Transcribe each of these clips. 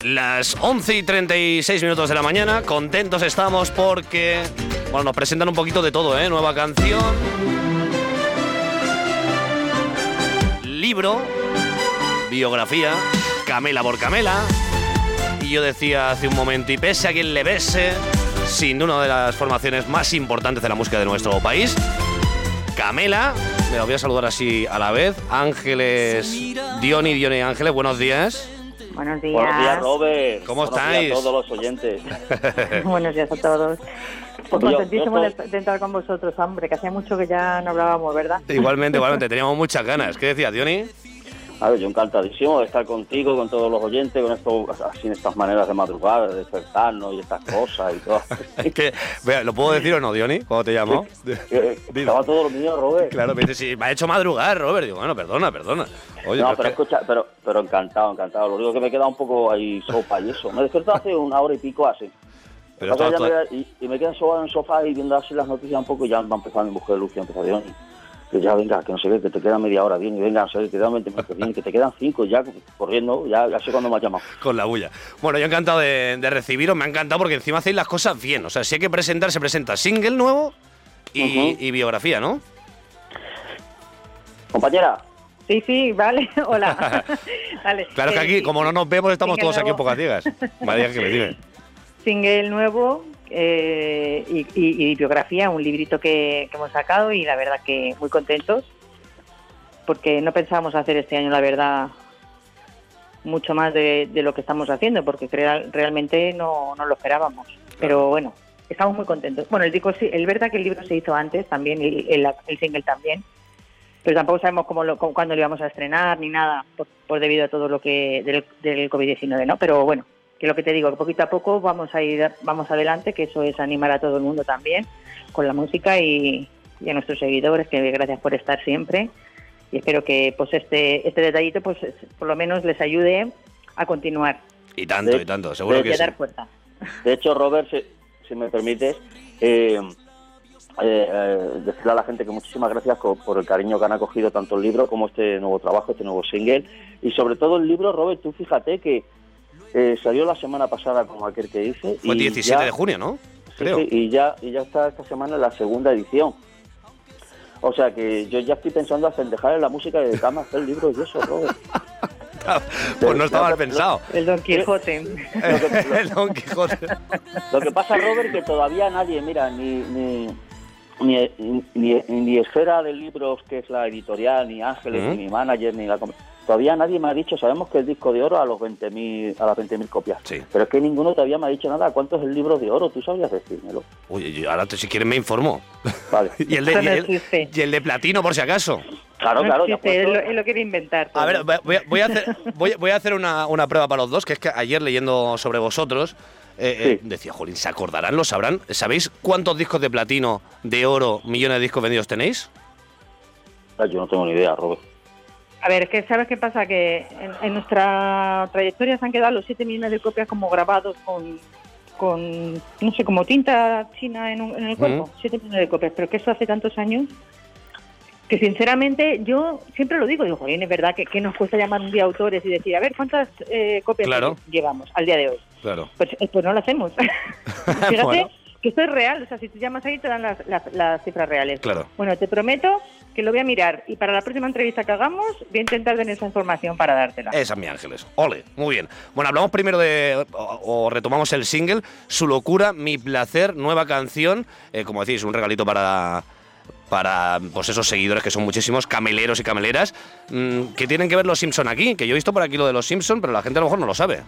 Las 11:36 de la mañana, contentos estamos porque, bueno, nos presentan un poquito de todo, nueva canción, libro, biografía, Camela por Camela. Y yo decía hace un momento, y pese a quien le bese, sin una de las formaciones más importantes de la música de nuestro país, Camela. Me lo voy a saludar así a la vez. Ángeles, Diony Ángeles, buenos días. Buenos días. Buenos días, Robert. ¿Cómo estáis? Buenos días a todos los oyentes. Buenos días a todos. Pues contentísimos de estar con vosotros, hombre, que hacía mucho que ya no hablábamos, ¿verdad? Igualmente, teníamos muchas ganas. ¿Qué decías, Diony? A ver, yo encantadísimo de estar contigo, con todos los oyentes, con esto, así, estas maneras de madrugar, de despertarnos y estas cosas y todo. Es que, vea, ¿lo puedo decir o no, Diony? ¿Cómo te llamo? Estaba todo lo mío, Robert. Claro, me dice, sí, me ha hecho madrugar, Robert. Digo, bueno, perdona. Oye, no, pero escucha, pero encantado. Lo único que me queda un poco ahí sopa y eso. Me despierto hace una hora y pico así. Pero y me quedo sobado en el sofá y viendo así las noticias un poco y ya va a empezar mi mujer Lucia, empezar Diony. Que ya venga, que no sé qué, que te queda media hora bien, y venga, no sé qué, que te quedan 20 minutos bien, que te quedan 5 ya corriendo, ya sé cuándo me has llamado. Con la bulla. Bueno, yo encantado de recibiros, me ha encantado porque encima hacéis las cosas bien. O sea, si hay que presentar, se presenta single nuevo y biografía, ¿no? Compañera. Sí, vale, hola. Vale. Claro que aquí, como no nos vemos, estamos todos aquí un poco a ciegas. María, que me diga. Single nuevo y biografía, un librito que hemos sacado y la verdad que muy contentos porque no pensábamos hacer este año, la verdad, mucho más de lo que estamos haciendo porque realmente no lo esperábamos. Pero bueno, estamos muy contentos. Bueno, el verdad que el libro se hizo antes también, el single también, pero tampoco sabemos cuándo lo íbamos a estrenar ni nada por debido a todo lo que del COVID-19, ¿no? Pero bueno, que lo que te digo, poquito a poco vamos adelante, que eso es animar a todo el mundo también con la música y a nuestros seguidores, que gracias por estar siempre y espero que pues este detallito pues por lo menos les ayude a continuar. Y tanto, seguro que sí. Dar fuerza. De hecho, Robert, si me permites, decirle a la gente que muchísimas gracias por el cariño que han acogido tanto el libro como este nuevo trabajo, este nuevo single y sobre todo el libro, Robert, tú fíjate que salió la semana pasada, como aquel que dice. Fue el 17 de junio, ¿no? Creo. Sí, y ya está esta semana en la segunda edición. O sea que yo ya estoy pensando en dejar la música y dedicarme a hacer libros y eso, Robert. Pues no está mal pensado. El Don Quijote. El Don Quijote. Lo que pasa, Robert, que todavía nadie, mira, ni Esfera de Libros, que es la editorial, ni Ángeles, ni mi manager, ni todavía nadie me ha dicho, sabemos que el disco de oro a las 20.000 copias, sí. Pero es que ninguno todavía me ha dicho nada. ¿Cuánto es el libro de oro? ¿Tú sabrías decírmelo? Oye, yo ahora si quieres me informo. Vale. y el de platino, por si acaso. Claro. Él lo quiere inventar. Todo. A ver, voy a hacer una prueba para los dos, que es que ayer leyendo sobre vosotros, decía, jolín, ¿se acordarán? ¿Lo sabrán? ¿Sabéis cuántos discos de platino, de oro, millones de discos vendidos tenéis? Yo no tengo ni idea, Robert. A ver, es que ¿sabes qué pasa? Que en nuestra trayectoria se han quedado los 7 millones de copias como grabados con no sé, como tinta china en el cuerpo. 7 millones de copias, pero que eso hace tantos años que sinceramente yo siempre lo digo, es verdad que nos cuesta llamar un día autores y decir, a ver, ¿cuántas copias llevamos al día de hoy? Claro. Pues no lo hacemos. Fíjate bueno. Que esto es real, o sea, si tú llamas ahí te dan las cifras reales. Claro. Bueno, te prometo que lo voy a mirar y para la próxima entrevista que hagamos voy a intentar tener esa información para dártela. Esa es mi Ángeles. Ole, muy bien. Bueno, hablamos primero o retomamos el single, Su locura, mi placer, nueva canción, como decís, un regalito para pues esos seguidores que son muchísimos, cameleros y cameleras. ¿Qué tienen que ver los Simpson aquí? Que yo he visto por aquí lo de los Simpson, pero la gente a lo mejor no lo sabe.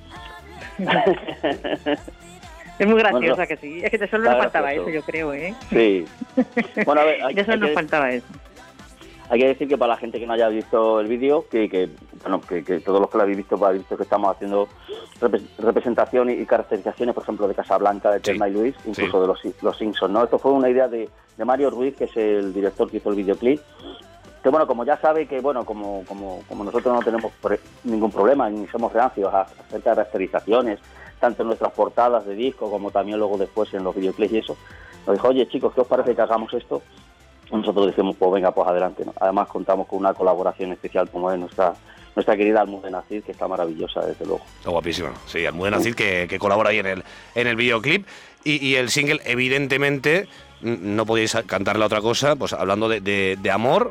Es muy graciosa, que sí. Es que solo nos faltaba eso, yo creo, ¿eh? Sí. Bueno, a ver, ya solo nos faltaba eso. Hay que decir que para la gente que no haya visto el vídeo, que todos los que lo habéis visto, pues habéis visto que estamos haciendo representación y caracterizaciones, por ejemplo, de Casablanca, de Thelma y Luis, incluso de los Simpsons, ¿no? Esto fue una idea de Mario Ruiz, que es el director que hizo el videoclip. Que bueno, como ya sabe que bueno, como nosotros no tenemos ningún problema, ni somos reacios acerca de rasterizaciones, tanto en nuestras portadas de disco como también luego después en los videoclips y eso, nos dijo, oye chicos, ¿qué os parece que hagamos esto? Nosotros dijimos, pues venga, pues adelante, ¿no? Además contamos con una colaboración especial como es nuestra nuestra querida Almudena Cid, que está maravillosa, desde luego. Está guapísima, sí, Almudena Cid, que colabora ahí en el videoclip. Y el single, evidentemente, no podíais cantarle otra cosa, pues hablando de amor.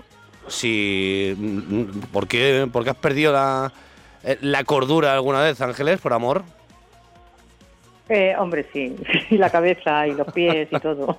¿Por qué has perdido la cordura alguna vez, Ángeles, por amor? Hombre, sí, y la cabeza y los pies y todo.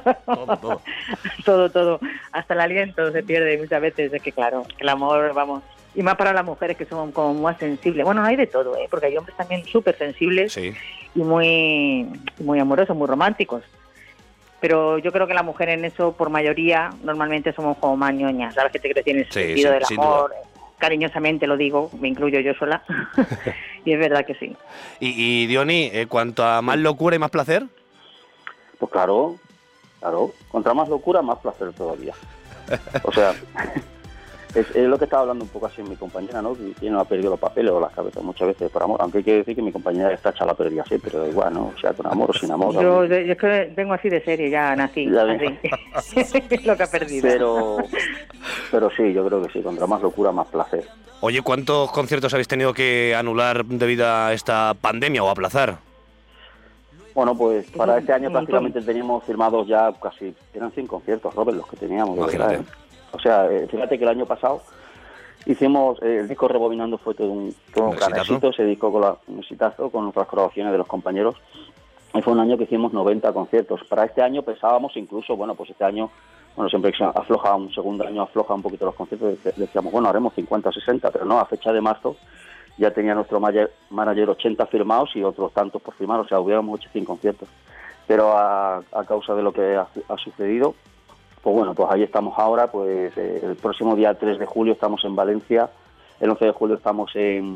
todo. Hasta el aliento se pierde muchas veces. Es que claro, el amor, vamos, y más para las mujeres que son como más sensibles. Bueno, hay de todo, porque hay hombres también súper sensibles, sí, y muy amorosos, muy románticos. Pero yo creo que la mujer en eso, por mayoría, normalmente somos como más ñoñas, ¿sabes? Que te crees en ese sentido del amor. Cariñosamente lo digo, me incluyo yo sola. Y es verdad que sí. Y Diony, ¿cuanto a más locura y más placer? Pues claro. Contra más locura, más placer todavía. O sea, es lo que estaba hablando un poco así mi compañera, ¿no? Que no ha perdido los papeles o las cabezas muchas veces por amor. Aunque hay que decir que mi compañera está hecha la pérdida siempre, pero da igual, ¿no? O sea, con amor o sin amor. Yo es que vengo así de serie, ya nací. Así. Lo que ha perdido. Pero sí, yo creo que sí, contra más locura, más placer. Oye, ¿cuántos conciertos habéis tenido que anular debido a esta pandemia o aplazar? Bueno, pues para este año prácticamente teníamos firmados ya casi, eran 100 conciertos, Robert, los que teníamos. Imagínate. O sea, fíjate que el año pasado hicimos el disco Rebobinando, fue todo un gran éxito, ese disco un exitazo con otras colaboraciones de los compañeros. Y fue un año que hicimos 90 conciertos. Para este año pensábamos incluso, bueno, pues este año, siempre que se afloja un segundo año, afloja un poquito los conciertos, decíamos, bueno, haremos 50 o 60, pero no, a fecha de marzo ya tenía nuestro manager 80 firmados y otros tantos por firmar, o sea, hubiéramos hecho 100 conciertos. Pero a causa de lo que ha sucedido, pues bueno, pues ahí estamos ahora, pues el próximo día 3 de julio estamos en Valencia, el 11 de julio estamos en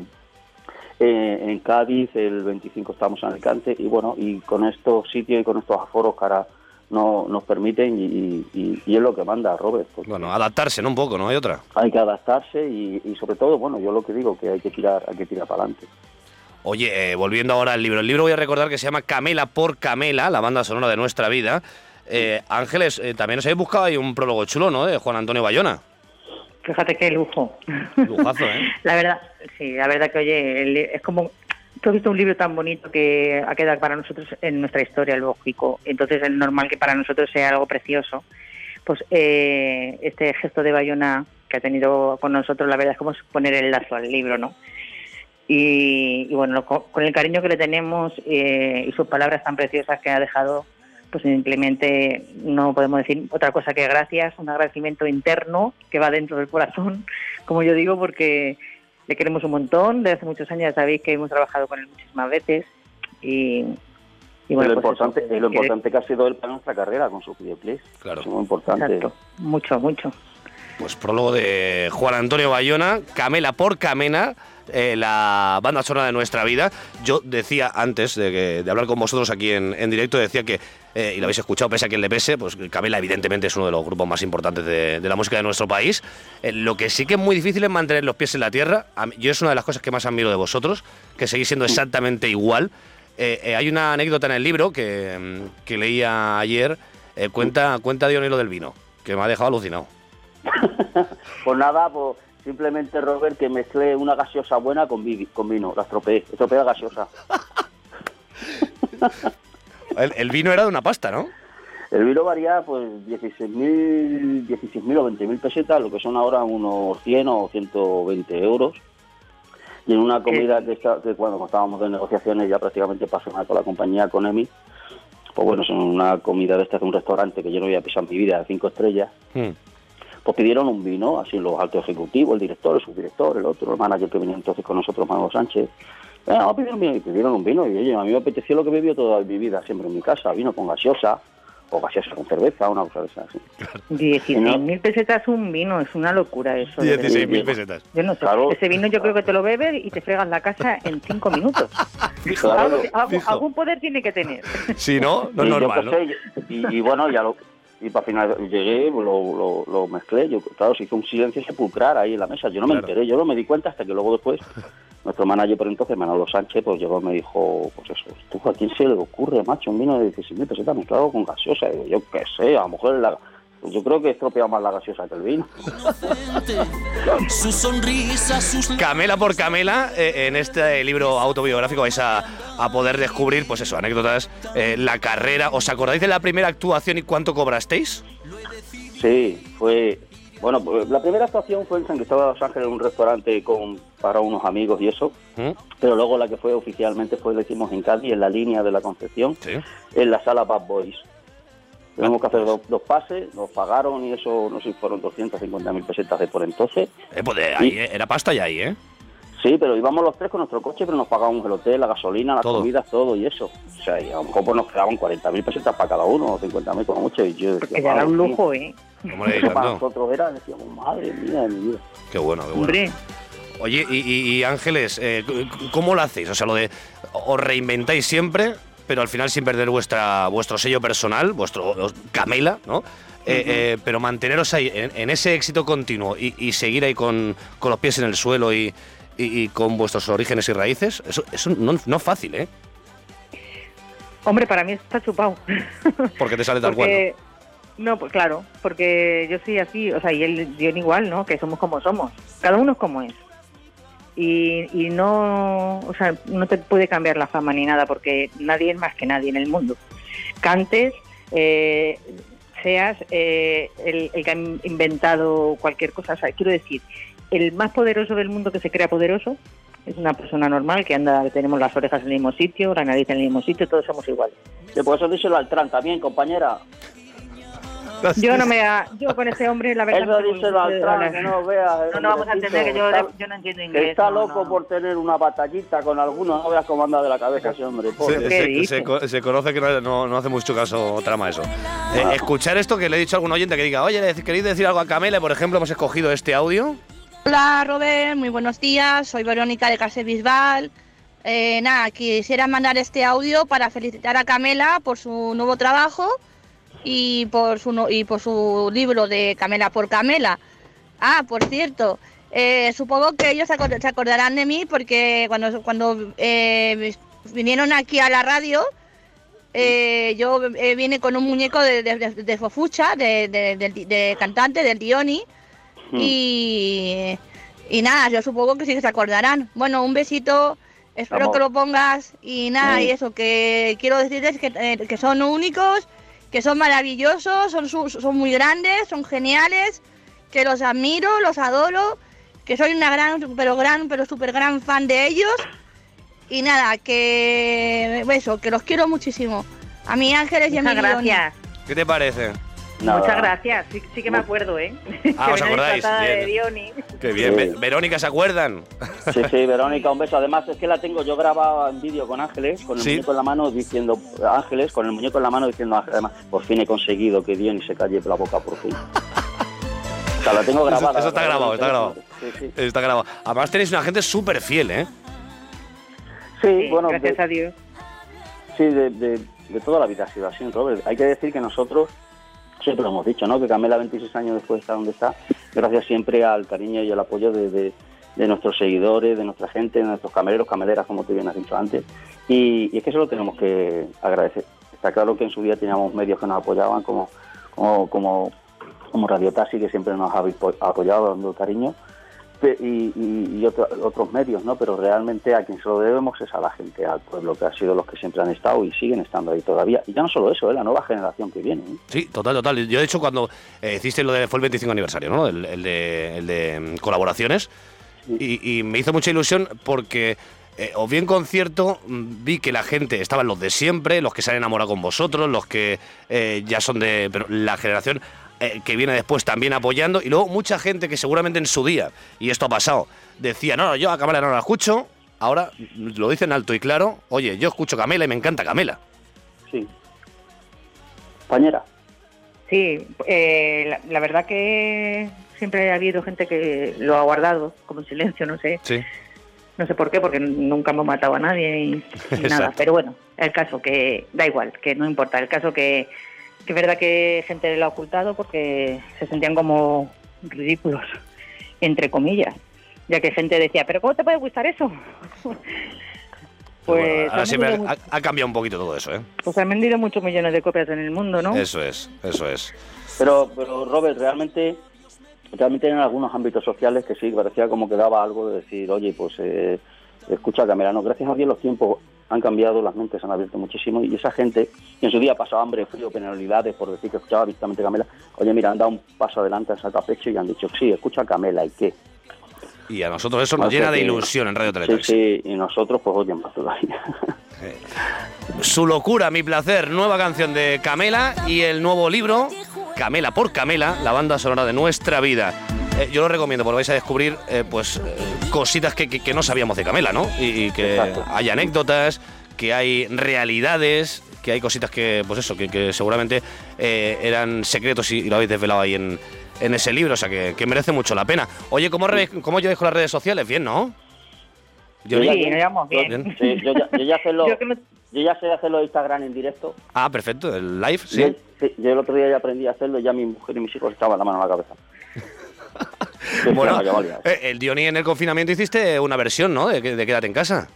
Cádiz, el 25 estamos en Alicante, y bueno, y con estos sitios y con estos aforos que ahora no nos permiten y es lo que manda Robert. Bueno, adaptarse, ¿no? Un poco, ¿no? Hay otra. Hay que adaptarse y sobre todo, bueno, yo lo que digo, que hay que tirar para adelante. Oye, volviendo ahora al libro. El libro voy a recordar que se llama Camela por Camela, la banda sonora de nuestra vida. Ángeles, también os habéis buscado ahí un prólogo chulo, ¿no? De Juan Antonio Bayona. Fíjate qué lujo. Lujazo, ¿eh? La verdad que, oye, es como... Tú has visto un libro tan bonito que ha quedado para nosotros en nuestra historia, lógico. Entonces es normal que para nosotros sea algo precioso. Pues este gesto de Bayona que ha tenido con nosotros, la verdad es como poner el lazo al libro, ¿no? Y bueno, con el cariño que le tenemos y sus palabras tan preciosas que ha dejado, pues simplemente no podemos decir otra cosa que gracias, un agradecimiento interno que va dentro del corazón, como yo digo, porque le queremos un montón. Desde hace muchos años ya sabéis que hemos trabajado con él muchísimas veces y bueno, lo importante que ha sido él para nuestra carrera con sus videoclips. Claro. Es muy importante. Exacto. Mucho. Pues prólogo de Juan Antonio Bayona, Camela por Camela, la banda sonora de nuestra vida. Yo decía antes de hablar con vosotros aquí en directo, decía que, y lo habéis escuchado, pese a quien le pese, pues Camela evidentemente es uno de los grupos más importantes de la música de nuestro país. Lo que sí que es muy difícil es mantener los pies en la tierra. Yo es una de las cosas que más admiro de vosotros, que seguís siendo exactamente igual. Hay una anécdota en el libro que leía ayer. Cuenta Diony lo del vino, que me ha dejado alucinado. Pues nada, pues simplemente, Robert, que mezclé una gaseosa buena con vino, la estropeé la gaseosa. El vino era de una pasta, ¿no? El vino varía, pues, 16.000 o 20.000 pesetas, lo que son ahora unos 100 o 120 euros. Y en una comida que cuando estábamos de negociaciones ya prácticamente pasó con la compañía, con EMI, pues bueno, son una comida de un restaurante que yo no había pisado en mi vida, de 5 estrellas. Pues pidieron un vino, así los altos ejecutivos, el director, el subdirector, el otro, el manager que venía entonces con nosotros, Manolo Sánchez. Pidieron un vino y oye, a mí me apeteció lo que bebió toda mi vida, siempre en mi casa, vino con gaseosa, o gaseosa con cerveza, una cosa de esas. Así. 16.000 pesetas un vino, es una locura eso. 16.000 pesetas. Yo no sé, claro. Ese vino yo creo que te lo bebes y te fregas la casa en 5 minutos. Claro. Algún poder tiene que tener. Sí, ¿no? No es normal, ¿no? Y bueno, ya y para final llegué, lo mezclé, claro, se hizo un silencio sepulcral ahí en la mesa, yo no me enteré, yo no me di cuenta hasta que luego después nuestro manager por entonces, Manolo Sánchez, pues llegó y me dijo, pues eso, ¿tú a quién se le ocurre, macho, un vino de 16.000 pesetas mezclado con gaseosa? Y digo, yo qué sé, a lo mejor yo creo que he estropeado más la gaseosa que el vino. Su sonrisa, sus... Camela por Camela, en este libro autobiográfico vais a poder descubrir, pues eso, anécdotas, la carrera. ¿Os acordáis de la primera actuación y cuánto cobrasteis? Sí, fue... Bueno, la primera actuación fue en San Cristóbal de Los Ángeles, en un restaurante para unos amigos y eso. Pero luego la que fue oficialmente la hicimos en Cádiz, en la línea de la Concepción, ¿Sí? En la sala Bad Boys. Tuvimos que hacer dos pases, nos pagaron y eso, no sé si fueron 250.000 pesetas de por entonces. Pues ahí, era pasta ya ahí, ¿eh? Sí, pero íbamos los tres con nuestro coche, pero nos pagábamos el hotel, la gasolina, las todo. comidas, todo y eso. O sea, y a lo mejor pues, nos quedaban 40.000 pesetas para cada uno, o 50.000 como mucho. Y yo decía, Porque ya era un lujo, ¿eh? Hombre, eso para tanto. nosotros era, decíamos, madre mía de mi vida. Qué bueno, qué bueno. Hombre, Oye, y Ángeles, ¿cómo lo hacéis? O sea, lo de os reinventáis siempre, pero al final sin perder vuestro sello personal, vuestro Camela, ¿no? Pero manteneros ahí en ese éxito continuo y seguir ahí con los pies en el suelo y con vuestros orígenes y raíces, eso no es fácil, ¿eh? hombre, para mí está chupado. Porque te sale tal cual, ¿no? No, pues claro, porque yo soy así, o sea, y él igual, ¿no? Que somos como somos. Cada uno es como es. Y no, o sea, no te puede cambiar la fama ni nada, porque nadie es más que nadie en el mundo. Cantes, seas el que ha inventado cualquier cosa, o sea, quiero decir, el más poderoso del mundo que se crea poderoso es una persona normal que tenemos las orejas en el mismo sitio, la nariz en el mismo sitio, todos somos iguales. Que por eso díselo al Tran también, compañera. Yo con ese hombre, la verdad... Él me dice al Tran, que no veas... No vamos a entender que yo no entiendo inglés. Que está no, loco no. por tener una batallita con alguno, no veas cómo anda de la cabeza ese hombre. Pobre. Se conoce que no hace mucho caso trama eso. Escuchar esto que le he dicho a algún oyente que diga, oye, ¿queréis decir algo a Camela? Por ejemplo, hemos escogido este audio. Hola Robert, muy buenos días, soy Verónica de Castellbisbal. Nada, quisiera mandar este audio para felicitar a Camela por su nuevo trabajo y por su libro de Camela por Camela. Ah, por cierto, supongo que ellos se acordarán de mí porque cuando vinieron aquí a la radio, yo vine con un muñeco de Fofucha, de cantante, del Dioni. Y nada, yo supongo que sí que se acordarán. Bueno, un besito, espero Vamos. que lo pongas. Y nada, y eso, que quiero decirles que son únicos, que son maravillosos, son muy grandes, son geniales, que los admiro, los adoro, que soy una pero súper gran fan de ellos. Y nada, que los quiero muchísimo. A mi Ángeles y a mi Muchas Leoni. gracias. ¿Qué te parece? Nada. Muchas gracias, sí que me acuerdo, ¿eh? Ah, ¿os acordáis? Disfrazada de Bien. Dioni. Qué bien. Sí. Verónica, ¿se acuerdan? Sí, Verónica, un beso. Además, es que la tengo yo grabada en vídeo con Ángeles, con el Sí. muñeco en la mano diciendo Ángeles, con el muñeco en la mano diciendo Ángeles. Además, por fin he conseguido que Diony se calle la boca, por fin. O sea, la tengo grabada. Eso está grabado. Sí. Está grabado. Además tenéis una gente súper fiel, ¿eh? Sí, bueno, Gracias a Dios. sí, de toda la vida ha sido así, Robert. Hay que decir que nosotros, siempre lo hemos dicho, ¿no? Que Camela, 26 años después, está donde está, gracias siempre al cariño y al apoyo de nuestros seguidores, de nuestra gente, de nuestros cameleros, cameleras, como tú bien has dicho antes. Y es que eso lo tenemos que agradecer. Está claro que en su día teníamos medios que nos apoyaban, como Radio Taxi, que siempre nos ha apoyado, dando cariño, y otros medios, ¿no? Pero realmente a quien se lo debemos es a la gente, al pueblo, que ha sido los que siempre han estado y siguen estando ahí todavía. Y ya no solo eso, la nueva generación que viene. Sí, total. Yo, de hecho, cuando hiciste fue el 25 aniversario, ¿no? El de colaboraciones. Y me hizo mucha ilusión porque os vi en concierto, vi que la gente, estaban los de siempre, los que se han enamorado con vosotros, los que ya son pero la generación que viene después también apoyando, y luego mucha gente que seguramente en su día, y esto ha pasado, decía, no, yo a Camela no la escucho, ahora lo dicen alto y claro, oye, yo escucho Camela y me encanta Camela. Sí. Compañera. Sí, la verdad que siempre ha habido gente que lo ha guardado como en silencio, no sé. Sí. No sé por qué, porque nunca hemos matado a nadie y nada. Exacto. Pero bueno, el caso que da igual, que no importa. El caso que es verdad que gente lo ha ocultado porque se sentían como ridículos, entre comillas. Ya que gente decía, ¿pero cómo te puede gustar eso? Bueno, Pues ahora han siempre vendido ha cambiado un poquito todo eso, ¿eh? pues han vendido muchos millones de copias en el mundo, ¿no? Eso es. Pero Robert, realmente en algunos ámbitos sociales que sí, parecía como que daba algo de decir, oye, pues escucha Camela, no, gracias a Dios los tiempos han cambiado, las mentes han abierto muchísimo y esa gente que en su día pasaba hambre, frío, penalidades por decir que escuchaba directamente Camela, oye, mira, han dado un paso adelante, han sacado pecho y han dicho, sí, escucha Camela, ¿y qué? Y a nosotros eso nos llena de ilusión en Radio Teletaxi. Sí, y nosotros pues oye, más todavía. Su locura, mi placer, nueva canción de Camela y el nuevo libro, Camela por Camela, la banda sonora de nuestra vida. Yo lo recomiendo porque vais a descubrir cositas que no sabíamos de Camela, ¿no? Y que Exacto. hay anécdotas, que hay realidades, que hay cositas que, pues eso, que seguramente eran secretos y lo habéis desvelado ahí en ese libro, o sea que merece mucho la pena. Oye, ¿cómo lleváis con las redes sociales? Bien, ¿no? Sí, nos llevamos bien. Sí, yo ya sé hacerlo de Instagram en directo. Ah, perfecto, el live, sí. Sí, yo el otro día ya aprendí a hacerlo y ya mi mujer y mis hijos estaban la mano en la cabeza. Bueno, el Diony en el confinamiento hiciste una versión, ¿no? De Quédate en casa.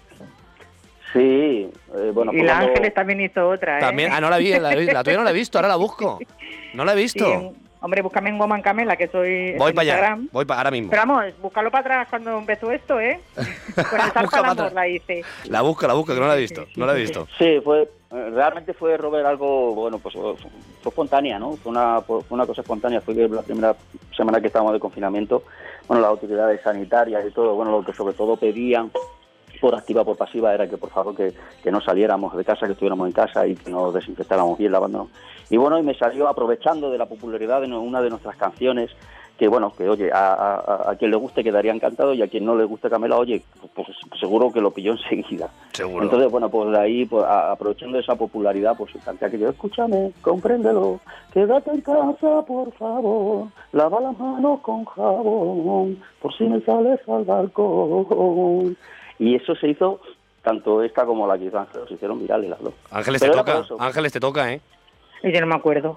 Sí, bueno. Y la Ángeles también hizo otra, ¿eh? También, no la vi, la tuya no la he visto, ahora la busco. No la he visto. Sí, hombre, búscame en Woman Camela, que soy voy para allá, Instagram. voy para ahora mismo. Pero vamos, búscalo para atrás cuando empezó esto, ¿eh? Con el Zarpa al Amor la hice. La busco, que no la he visto, no la he visto. Sí, realmente fue, Robert, algo, bueno, pues fue espontánea, ¿no? Fue una cosa espontánea, fue que la primera semana que estábamos de confinamiento, bueno, las autoridades sanitarias y todo, bueno, lo que sobre todo pedían por activa, por pasiva, era que por favor que no saliéramos de casa, que estuviéramos en casa y que nos desinfectáramos bien lavándonos. Y bueno, y me salió aprovechando de la popularidad de una de nuestras canciones, que bueno, que oye, a quien le guste quedaría encantado y a quien no le guste Camela, oye, pues seguro que lo pilló enseguida. Seguro. Entonces, bueno, pues de ahí, pues, aprovechando esa popularidad, pues canté aquello, escúchame, compréndelo, quédate en casa, por favor, lava las manos con jabón, por si me sales al balcón. Y eso se hizo, tanto esta como la que hizo Ángeles, se hicieron virales las dos. Ángeles te toca, ¿eh? Y yo no me acuerdo.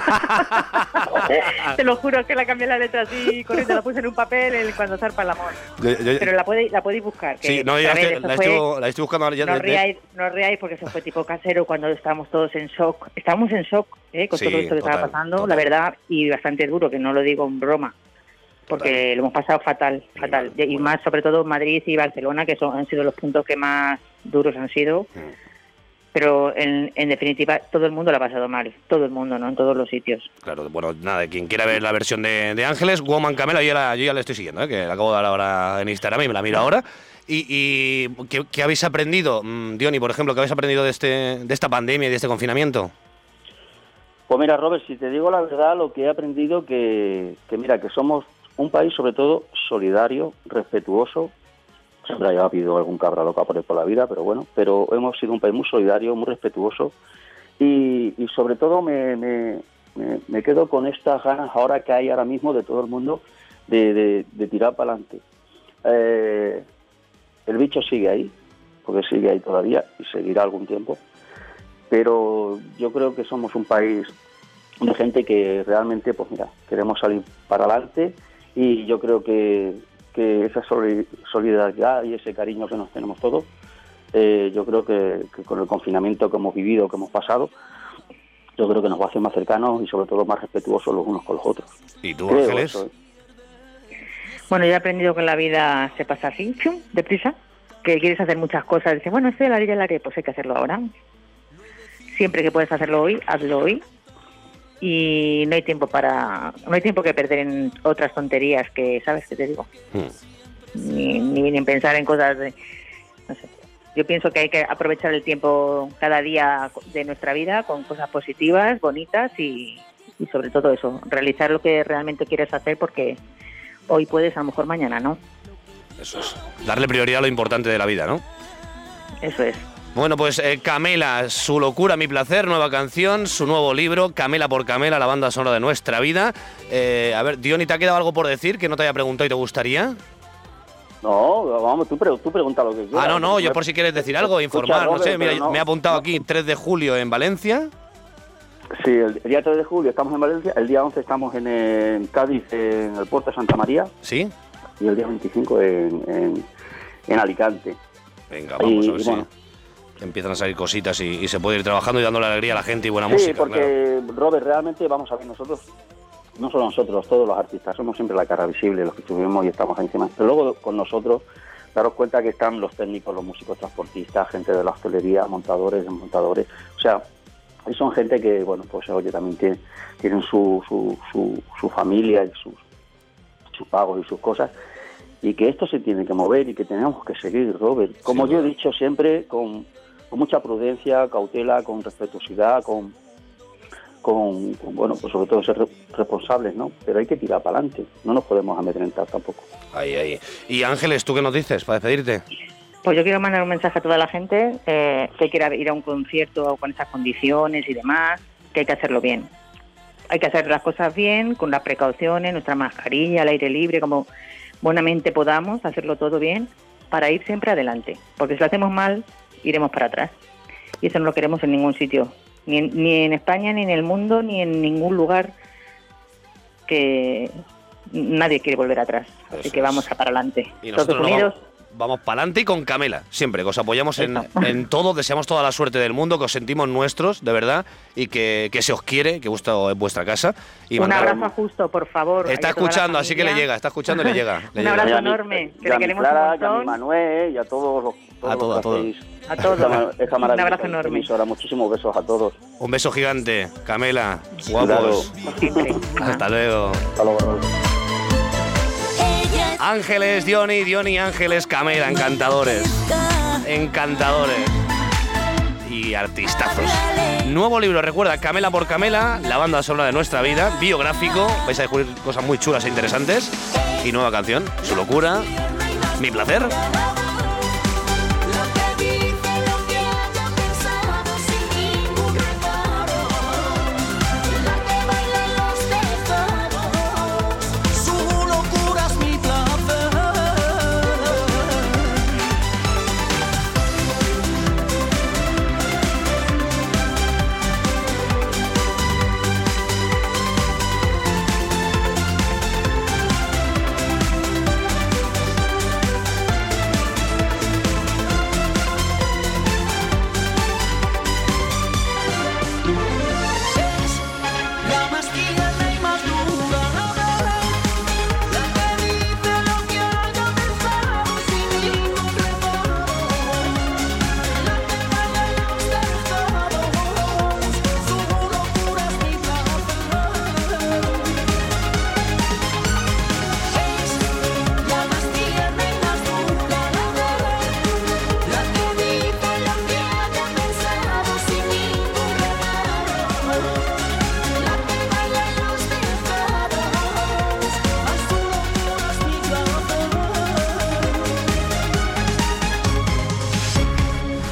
Te lo juro que la cambié la letra así, corriendo, la puse en un papel cuando Zarpa el Amor. Pero la podéis buscar. Que, sí, no, ya la estoy buscando ahora. No os riáis porque eso fue tipo casero cuando estábamos todos en shock. Estábamos en shock con todo esto que estaba pasando, la verdad, y bastante duro, que no lo digo en broma. Porque lo hemos pasado fatal. Y más sobre todo Madrid y Barcelona, que han sido los puntos que más duros han sido. Pero en definitiva todo el mundo lo ha pasado mal, todo el mundo, ¿no? En todos los sitios. Claro, bueno, nada, quien quiera ver la versión de Ángeles, Woman Camela, yo ya la estoy siguiendo, que la acabo de dar ahora en Instagram y me la miro ahora. ¿Y qué habéis aprendido, Diony, por ejemplo, qué habéis aprendido de esta pandemia y de este confinamiento? Pues mira, Robert, si te digo la verdad, lo que he aprendido que mira, que somos un país sobre todo solidario, respetuoso. Siempre haya habido algún cabra loca por la vida, pero bueno, pero hemos sido un país muy solidario, muy respetuoso y sobre todo me quedo con estas ganas ahora que hay ahora mismo de todo el mundo de tirar para adelante. El bicho sigue ahí, porque sigue ahí todavía y seguirá algún tiempo, pero yo creo que somos un país de gente que realmente, pues mira, queremos salir para adelante y yo creo que esa solidaridad y ese cariño que nos tenemos todos, yo creo que con el confinamiento que hemos vivido, que hemos pasado, yo creo que nos va a hacer más cercanos y sobre todo más respetuosos los unos con los otros. ¿Y tú, Ángeles? Bueno, yo he aprendido que la vida se pasa así, deprisa, que quieres hacer muchas cosas, dices, bueno, esto ya lo haré, pues hay que hacerlo ahora. Siempre que puedes hacerlo hoy, hazlo hoy. Y no hay tiempo que perder en otras tonterías que, ¿sabes qué te digo? Ni en pensar en cosas no sé. Yo pienso que hay que aprovechar el tiempo cada día de nuestra vida con cosas positivas, bonitas y sobre todo eso, realizar lo que realmente quieres hacer porque hoy puedes, a lo mejor mañana no. Eso es, darle prioridad a lo importante de la vida, ¿no? Eso es. Bueno, pues Camela, su locura, mi placer, nueva canción, su nuevo libro, Camela por Camela, la banda sonora de nuestra vida. A ver, Diony, ¿te ha quedado algo por decir que no te haya preguntado y te gustaría? No, vamos, tú pregunta lo que quieras. No, yo por si quieres decir algo, informar, Robert, no sé, mira, me he apuntado aquí 3 de julio en Valencia. Sí, el día 3 de julio estamos en Valencia, el día 11 estamos en Cádiz, en el puerto de Santa María. ¿Sí? Y el día 25 en Alicante. Venga, vamos a ver si empiezan a salir cositas y se puede ir trabajando y dándole alegría a la gente y buena música. Sí, porque, claro. Robert, realmente, vamos a ver, nosotros no solo nosotros, todos los artistas, somos siempre la cara visible, los que estuvimos y estamos ahí encima. Pero luego con nosotros, daros cuenta que están los técnicos, los músicos transportistas, gente de la hostelería, montadores, desmontadores. O sea, y son gente que, bueno, pues oye, también tienen su familia y sus pagos y sus cosas. Y que esto se tiene que mover y que tenemos que seguir, Robert. Como yo he dicho siempre, con mucha prudencia, cautela, con respetuosidad, con bueno, pues sobre todo ser responsables, ¿no? Pero hay que tirar para adelante, no nos podemos amedrentar tampoco. Ahí. Y Ángeles, ¿tú qué nos dices para despedirte? Pues yo quiero mandar un mensaje a toda la gente que quiera ir a un concierto con esas condiciones y demás, que hay que hacerlo bien. Hay que hacer las cosas bien, con las precauciones, nuestra mascarilla, al aire libre, como buenamente podamos, hacerlo todo bien, para ir siempre adelante. Porque si lo hacemos mal, iremos para atrás. Y eso no lo queremos en ningún sitio. Ni en España, ni en el mundo, ni en ningún lugar, que nadie quiere volver atrás. Así que vamos a para adelante. Y nosotros todos unidos. Vamos para adelante y con Camela, siempre, que os apoyamos en todo, deseamos toda la suerte del mundo, que os sentimos nuestros, de verdad, y que se os quiere, que gusta en vuestra casa. Y un abrazo a Justo, por favor. Está escuchando, así que le llega, está escuchando y le llega. Un abrazo enorme, que le queremos Clara, un montón. Y a Manuel y a todos los a todos. A todos. Esta un abrazo enorme. Emisora. Muchísimos besos a todos. Un beso gigante, Camela, guapos. Hasta luego. Hasta luego. Ángeles, Diony, Ángeles, Camela, encantadores. Y artistazos. Nuevo libro, recuerda, Camela por Camela, la banda sonora de nuestra vida, biográfico, vais a descubrir cosas muy chulas e interesantes. Y nueva canción, Su locura, Mi placer.